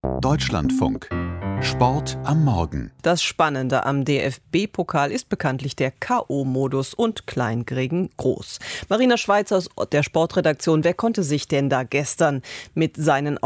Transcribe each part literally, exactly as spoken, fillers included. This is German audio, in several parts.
Deutschlandfunk. Sport am Morgen. Das Spannende am D F B-Pokal ist bekanntlich der K O-Modus und klein gegen groß. Marina Schweizer aus der Sportredaktion, wer konnte sich denn da gestern mit seinen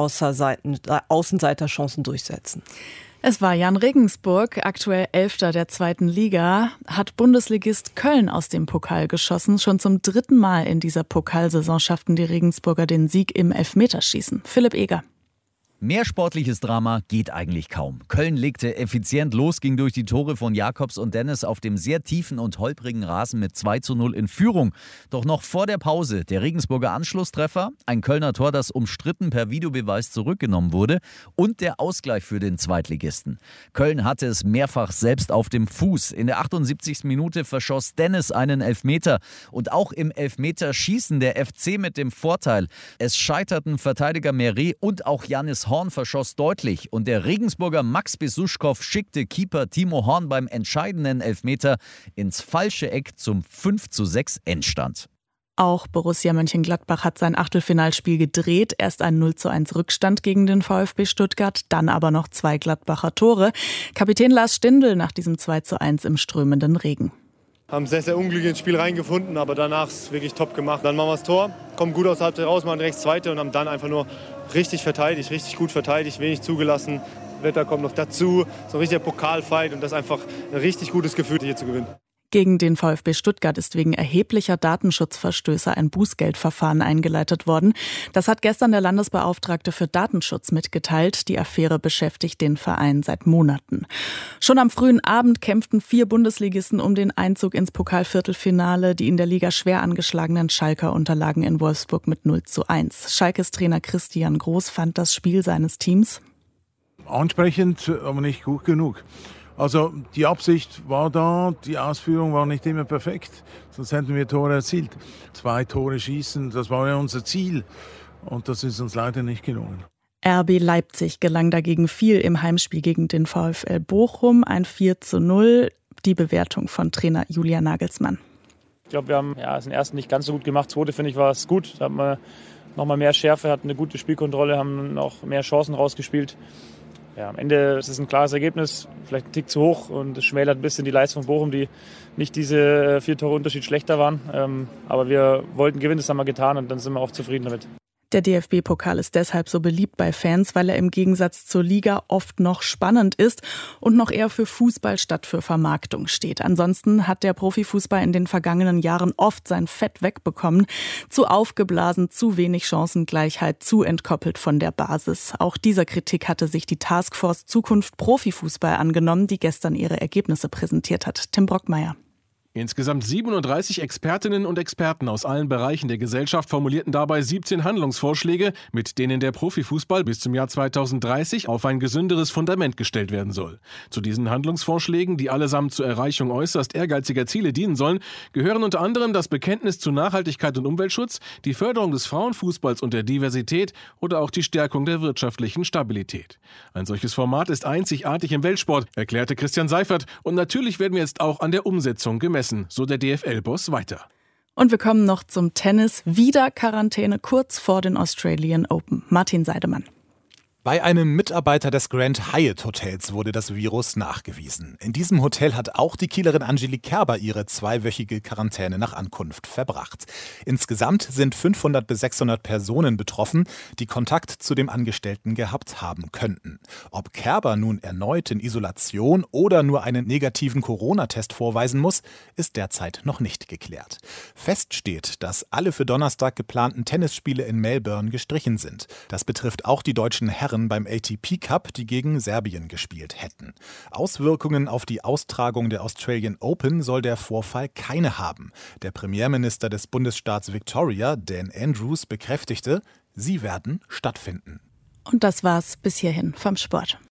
Außenseiterchancen durchsetzen? Es war Jan Regensburg, aktuell Elfter der zweiten Liga, hat Bundesligist Köln aus dem Pokal geschossen. Schon zum dritten Mal in dieser Pokalsaison schafften die Regensburger den Sieg im Elfmeterschießen. Philipp Eger. Mehr sportliches Drama geht eigentlich kaum. Köln legte effizient los, ging durch die Tore von Jakobs und Dennis auf dem sehr tiefen und holprigen Rasen mit zwei zu null in Führung. Doch noch vor der Pause der Regensburger Anschlusstreffer, ein Kölner Tor, das umstritten per Videobeweis zurückgenommen wurde, und der Ausgleich für den Zweitligisten. Köln hatte es mehrfach selbst auf dem Fuß. In der achtundsiebzigsten Minute verschoss Dennis einen Elfmeter. Und auch im Elfmeterschießen der F C mit dem Vorteil. Es scheiterten Verteidiger Meret und auch Jannis Horn verschoss deutlich und der Regensburger Max Besuschkow schickte Keeper Timo Horn beim entscheidenden Elfmeter ins falsche Eck zum fünf zu sechs Endstand. Auch Borussia Mönchengladbach hat sein Achtelfinalspiel gedreht. Erst ein null zu eins Rückstand gegen den VfB Stuttgart, dann aber noch zwei Gladbacher Tore. Kapitän Lars Stindl nach diesem zwei zu eins im strömenden Regen. Haben sehr, sehr unglücklich ins Spiel reingefunden, aber danach ist es wirklich top gemacht. Dann machen wir das Tor, kommen gut aus der Halbzeit raus, machen rechts Zweite und haben dann einfach nur richtig verteidigt, richtig gut verteidigt, wenig zugelassen. Wetter kommt noch dazu, so ein richtiger Pokalfight und das ist einfach ein richtig gutes Gefühl, hier zu gewinnen. Gegen den VfB Stuttgart ist wegen erheblicher Datenschutzverstöße ein Bußgeldverfahren eingeleitet worden. Das hat gestern der Landesbeauftragte für Datenschutz mitgeteilt. Die Affäre beschäftigt den Verein seit Monaten. Schon am frühen Abend kämpften vier Bundesligisten um den Einzug ins Pokalviertelfinale. Die in der Liga schwer angeschlagenen Schalker unterlagen in Wolfsburg mit null zu eins. Schalkes Trainer Christian Groß fand das Spiel seines Teams ansprechend, aber nicht gut genug. Also die Absicht war da, die Ausführung war nicht immer perfekt, sonst hätten wir Tore erzielt. Zwei Tore schießen, das war ja unser Ziel und das ist uns leider nicht gelungen. R B Leipzig gelang dagegen viel im Heimspiel gegen den VfL Bochum, ein vier zu null. Die Bewertung von Trainer Julian Nagelsmann. Ich glaube, wir haben ja, den ersten nicht ganz so gut gemacht. Zweite, finde ich, war es gut. Da haben wir nochmal mehr Schärfe, hatten eine gute Spielkontrolle, haben noch mehr Chancen rausgespielt. Ja, am Ende ist es ein klares Ergebnis, vielleicht ein Tick zu hoch und es schmälert ein bisschen die Leistung von Bochum, die nicht diese vier Tore Unterschied schlechter waren. Ähm, aber wir wollten gewinnen, das haben wir getan und dann sind wir auch zufrieden damit. Der D F B-Pokal ist deshalb so beliebt bei Fans, weil er im Gegensatz zur Liga oft noch spannend ist und noch eher für Fußball statt für Vermarktung steht. Ansonsten hat der Profifußball in den vergangenen Jahren oft sein Fett wegbekommen. Zu aufgeblasen, zu wenig Chancengleichheit, zu entkoppelt von der Basis. Auch dieser Kritik hatte sich die Taskforce Zukunft Profifußball angenommen, die gestern ihre Ergebnisse präsentiert hat. Tim Brockmeier. Insgesamt siebenunddreißig Expertinnen und Experten aus allen Bereichen der Gesellschaft formulierten dabei siebzehn Handlungsvorschläge, mit denen der Profifußball bis zum Jahr zweitausenddreißig auf ein gesünderes Fundament gestellt werden soll. Zu diesen Handlungsvorschlägen, die allesamt zur Erreichung äußerst ehrgeiziger Ziele dienen sollen, gehören unter anderem das Bekenntnis zu Nachhaltigkeit und Umweltschutz, die Förderung des Frauenfußballs und der Diversität oder auch die Stärkung der wirtschaftlichen Stabilität. Ein solches Format ist einzigartig im Weltsport, erklärte Christian Seifert, und natürlich werden wir jetzt auch an der Umsetzung gemessen. So der D F L-Boss weiter. Und wir kommen noch zum Tennis. Wieder Quarantäne kurz vor den Australian Open. Martin Seidemann. Bei einem Mitarbeiter des Grand Hyatt Hotels wurde das Virus nachgewiesen. In diesem Hotel hat auch die Kielerin Angelique Kerber ihre zweiwöchige Quarantäne nach Ankunft verbracht. Insgesamt sind fünfhundert bis sechshundert Personen betroffen, die Kontakt zu dem Angestellten gehabt haben könnten. Ob Kerber nun erneut in Isolation oder nur einen negativen Corona-Test vorweisen muss, ist derzeit noch nicht geklärt. Fest steht, dass alle für Donnerstag geplanten Tennisspiele in Melbourne gestrichen sind. Das betrifft auch die deutschen Herren beim A T P Cup, die gegen Serbien gespielt hätten. Auswirkungen auf die Austragung der Australian Open soll der Vorfall keine haben. Der Premierminister des Bundesstaats Victoria, Dan Andrews, bekräftigte, sie werden stattfinden. Und das war's bis hierhin vom Sport.